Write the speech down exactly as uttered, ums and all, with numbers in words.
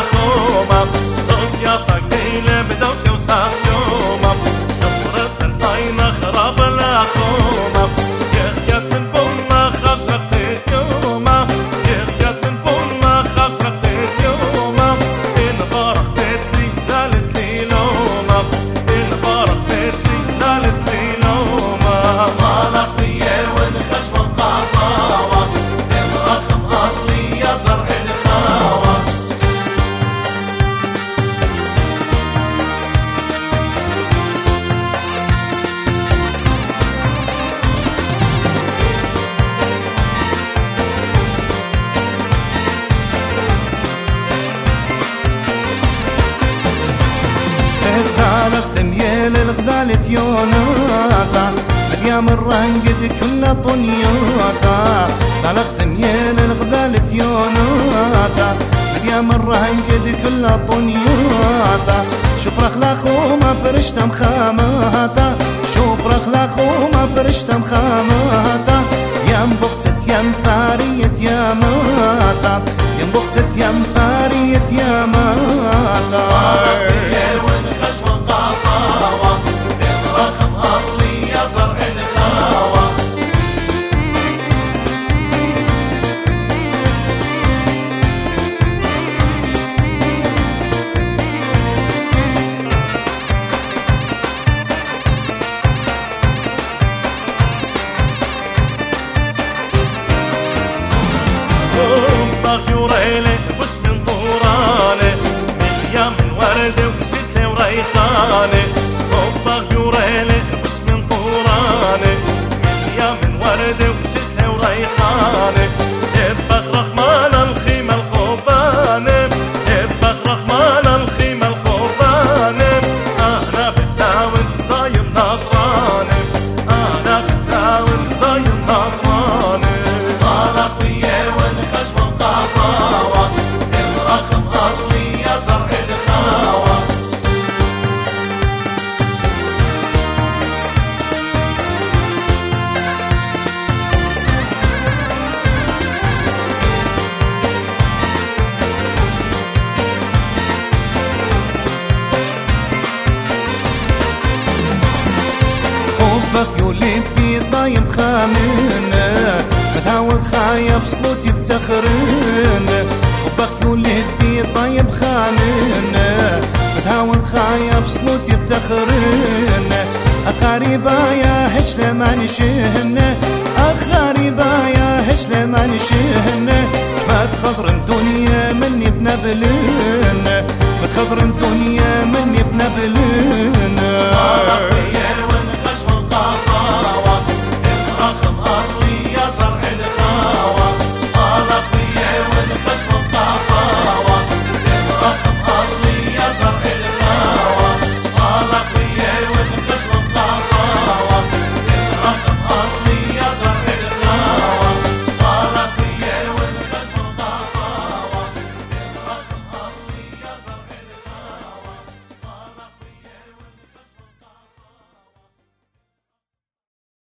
خوما صوص يا فقيل بدوك وصاف يوما شمرت العين خراب الأخوما يخيت من بوما خاف زرقيت يوما يخيت من بوما خاف زرقيت يوما إن بارختت لي نالت لي لوما إن بارختت لي نالت لي لوما مالك بيه ونخش والقطاوة تمرخم أرضي يا زرع الخاوة تميل الغدالة يوناثا اليوم الرنقد كله طنيوثا طلق تميل الغدالة يوناثا اليوم الرنقد كله طنيوثا شوف رخلاخ وما برشتم خاماثا شوف رخلاخ وما برشتم خاماثا يم بغتت يم بارية يا ماثا يم بغتت يم بارية يا ماثا يوريلي بش من طوراني مليا من ورد وشتلي وريحاني حبك يوريلي بش من طوراني مليا من ورد وشتلي وريحاني ابك رحمن الخيمة الخوباني ابك رحمن الخيمة الخوباني انا بتاون ضايم نطراني انا بتاون ضايم نطراني طالق بيه ونخش والقطاوة تمرخم أرضي يا زرع الخاوة حبك يولد بي ضايم خامنة مداول خايب صوتي بتخرن حبك يولد بي ضايم خامنة مداول خايب صوتي بتخرن أقاربا يا هج لما نشهن أقاربا يا هج لما نشهن ما تخضرن دنيا مني بنبلن ما تخضرن دنيا مني بنبلن